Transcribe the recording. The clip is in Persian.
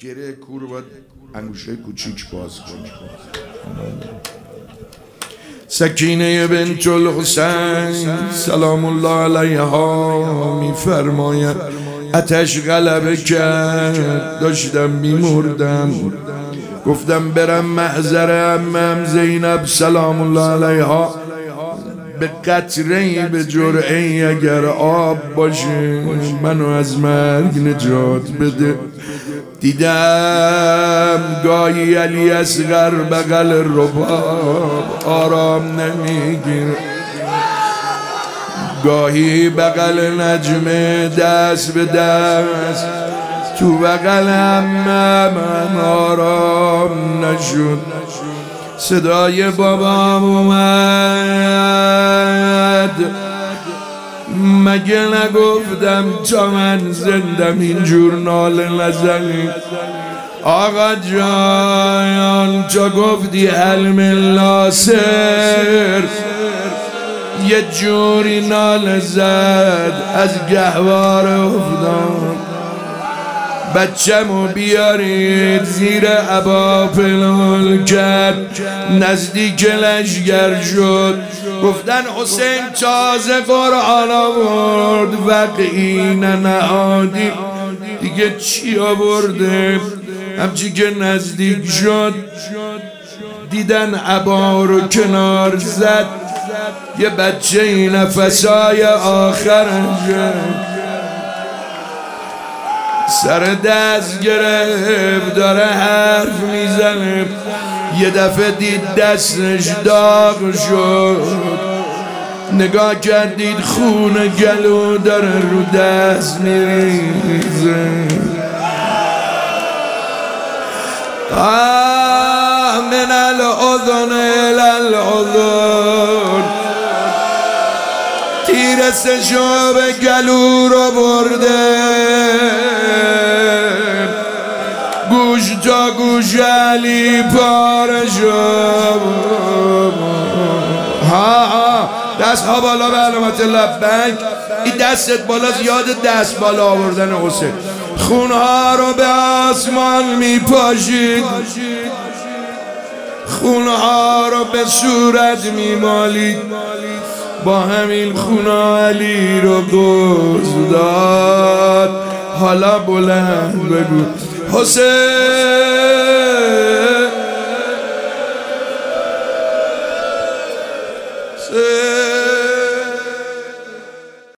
گره کور رو باید انگوشه کوچیک باز کنی. سکینه بنت الحسین سلام الله علیها میفرماید آتش غلبه کرد، داشتم میمردم، گفتم برم محضر عمم زینب سلام الله علیها به قطره‌ای به جرعه‌ای اگر آب باشه منو از مرگ نجات بده. دیدم گاهی علی اصغر بغل رباب آرام نمیگیره، گاهی بغل نجمه دست به دست، تو بغل عمه من آرام نشد. صدای بابام اومد، مگه نگفتم تا من زندم اینجور ناله نزنی؟ آقا جان تو گفتی حلم ناصر، یه جوری ناله زد از گهوار افتاد. بچه‌مو بیارید زیر عبا پنهان کرد، نزدیک لشگر شد، گفتن حسین تازه قرآن آورد، وقعین نهادی دیگه چی آورده؟ همچی که نزدیک شد دیدن عبا رو کنار زد، یه بچه این نفسای آخرش سر دست گرفت داره حرف میزنه، یه دفعه دید دستش داغ شد، نگاه کردید خون گلو داره رو دست میریزه. من الاذن الاذن، تیر سشو به گلو رو برده، گوش تا گوش علی پاره شد. دست ها بالا به علامت لبیک، این دستت بالا زیاد دست بالا آوردن حسین، خونها رو به آسمان میپاشید، خونها رو به صورت میمالید، با همین خونا علی رو گوز داد. حالا بلند بگو حسین